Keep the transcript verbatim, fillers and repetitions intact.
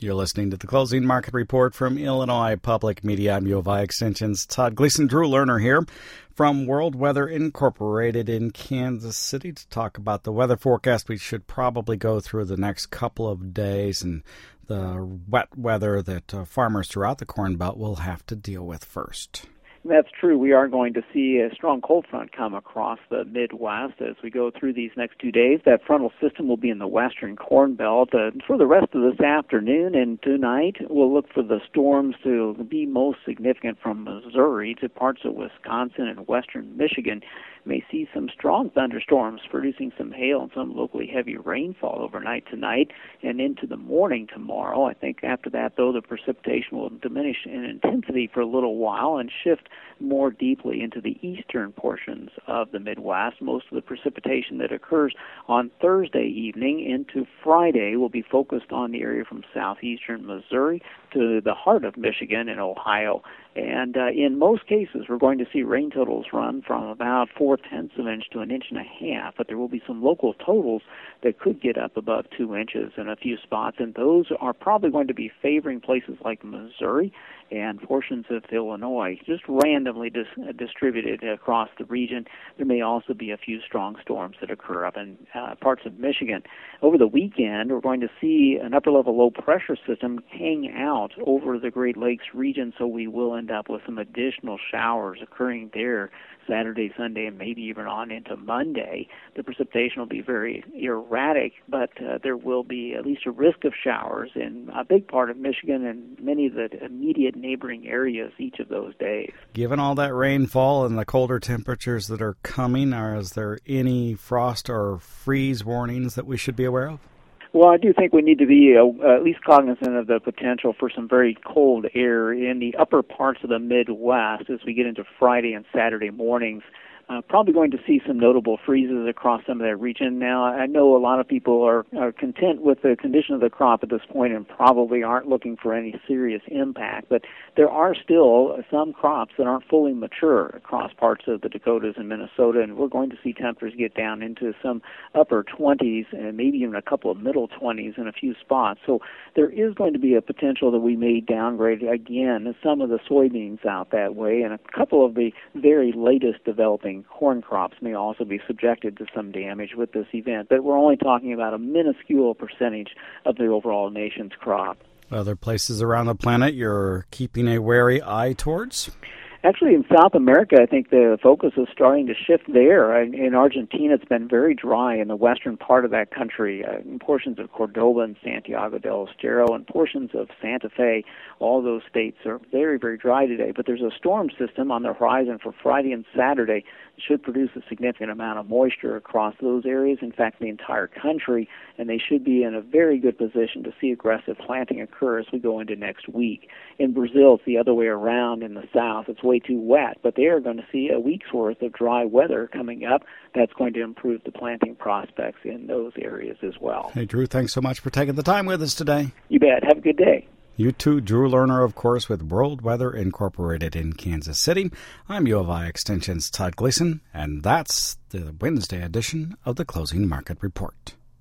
You're listening to the Closing Market Report from Illinois Public Media. I'm U of I Extension's Todd Gleason. Drew Lerner here from World Weather Incorporated in Kansas City to talk about the weather forecast we should probably go through the next couple of days and the wet weather that uh, farmers throughout the Corn Belt will have to deal with first. That's true. We are going to see a strong cold front come across the Midwest as we go through these next two days. That frontal system will be in the western Corn Belt. Uh, for the rest of this afternoon and tonight, we'll look for the storms to be most significant from Missouri to parts of Wisconsin and western Michigan. May see some strong thunderstorms producing some hail and some locally heavy rainfall overnight tonight and into the morning tomorrow. I think after that, though, the precipitation will diminish in intensity for a little while and shift more deeply into the eastern portions of the Midwest. Most of the precipitation that occurs on Thursday evening into Friday will be focused on the area from southeastern Missouri to the heart of Michigan and Ohio. And uh, in most cases, we're going to see rain totals run from about four-tenths of an inch to an inch and a half, but there will be some local totals that could get up above two inches in a few spots, and those are probably going to be favoring places like Missouri and portions of Illinois, just randomly dis- distributed across the region. There may also be a few strong storms that occur up in uh, parts of Michigan. Over the weekend, we're going to see an upper-level low-pressure system hang out over the Great Lakes region, so we will end up with some additional showers occurring there Saturday, Sunday, and maybe even on into Monday. The precipitation will be very erratic, but uh, there will be at least a risk of showers in a big part of Michigan and many of the immediate neighboring areas each of those days. Given all that rainfall and the colder temperatures that are coming, are, is there any frost or freeze warnings that we should be aware of? Well, I do think we need to be uh, at least cognizant of the potential for some very cold air in the upper parts of the Midwest as we get into Friday and Saturday mornings. Uh, probably going to see some notable freezes across some of that region. Now, I know a lot of people are, are content with the condition of the crop at this point and probably aren't looking for any serious impact, but there are still some crops that aren't fully mature across parts of the Dakotas and Minnesota, and we're going to see temperatures get down into some upper twenties and maybe even a couple of middle twenties in a few spots. So there is going to be a potential that we may downgrade again some of the soybeans out that way, and a couple of the very latest developing corn crops may also be subjected to some damage with this event, but we're only talking about a minuscule percentage of the overall nation's crop. Other places around the planet you're keeping a wary eye towards? Actually, in South America, I think the focus is starting to shift there. In Argentina, it's been very dry in the western part of that country, uh, in portions of Cordoba and Santiago del Estero and portions of Santa Fe. All those states are very, very dry today. But there's a storm system on the horizon for Friday and Saturday that should produce a significant amount of moisture across those areas, in fact, the entire country, and they should be in a very good position to see aggressive planting occur as we go into next week. In Brazil, it's the other way around in the south. It's way too wet, but they are going to see a week's worth of dry weather coming up. That's going to improve the planting prospects in those areas as well. Hey, Drew, thanks so much for taking the time with us today. You bet. Have a good day. You too, Drew Lerner, of course, with World Weather Incorporated in Kansas City. I'm U of I Extension's Todd Gleason, and that's the Wednesday edition of the Closing Market Report.